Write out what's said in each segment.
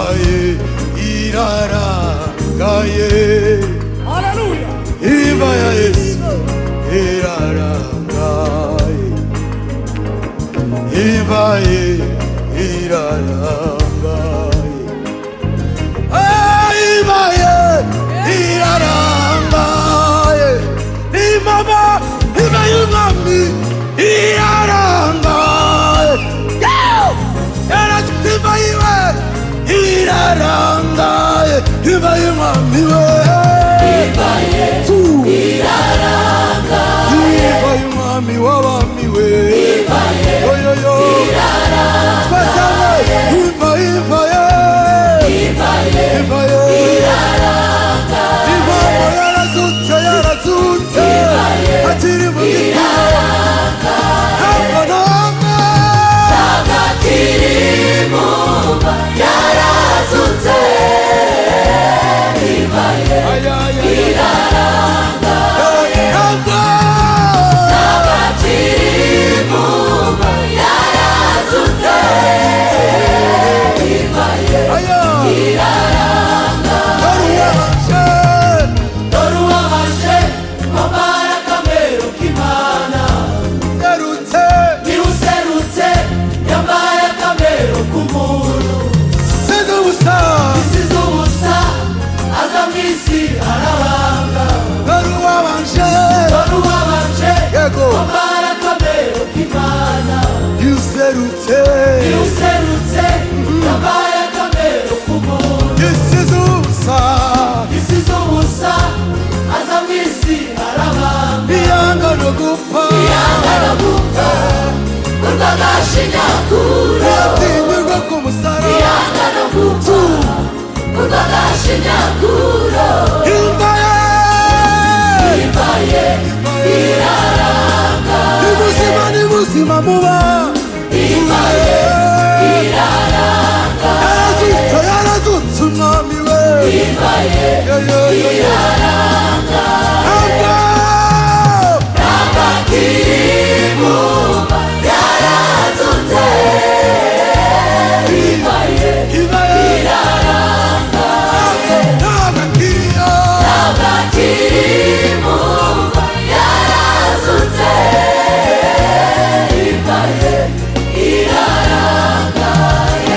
imbaye irarangaye. Haleluya. Imba ya Yesu irarangaye. Imbaye irarangaye. Imbaye irarangaye. Imama imbaye umwami irarangaye. Imbaye irarangaye. Imbaye umwami we. Imbaye irarangaye. Imbaye umwami w'abami we. Imbaye irarangaye. Imbaye Imbaye irarangaye. Imbaye yarazutse akiri mu gituro. Akiri mu mva yarazutse. Imbaye irarangaye. Akiri mu mva yarazutse. Imbaye irarangaye. Dore uwabanje kwambara akamero k'Imana. Ni userutse yambaye akamero k'umuntu. Isize ubusa aza mu isi arabanga. Dore uwabanje kwambara akamero k'Imana. Ni userutse yambaye akamero k'umuntu. Isize ubusa aza mu isi arabanga. Iyanga no gupfa urwagashinyaguro. iyatinyurwa ku musaraba. Iyanga no gupfa urwagashinyaguro. Imbaye irarangaye. ni buzima muba. Imbaye irarangaye. yarazutse umwami we. Imbaye irarangaye. Akiri mu mva yarazutse. Imbaye irarangaye. Akiri mu mva yarazutse. Imbaye irarangaye.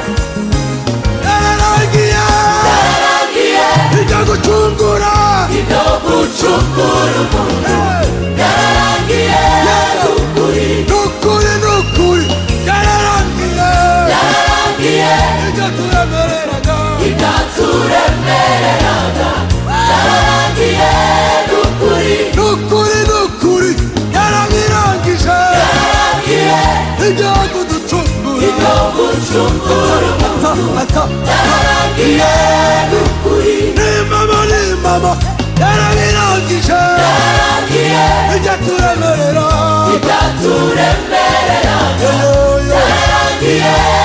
Yararangiye Ijya gucungura umuntu. Yararangiye n'ukuri. Yararangiye ibyaturemereraga. Yararangiye n'ukuri. yarabirangije. Yararangiye Ijya kuducungura. ibyo gucungura umuntu. Yararangiye n'ukuri. Ni mama yarabirangije. Yararangiye Ijya turemerera. ibyaturemereraga. Yararangiye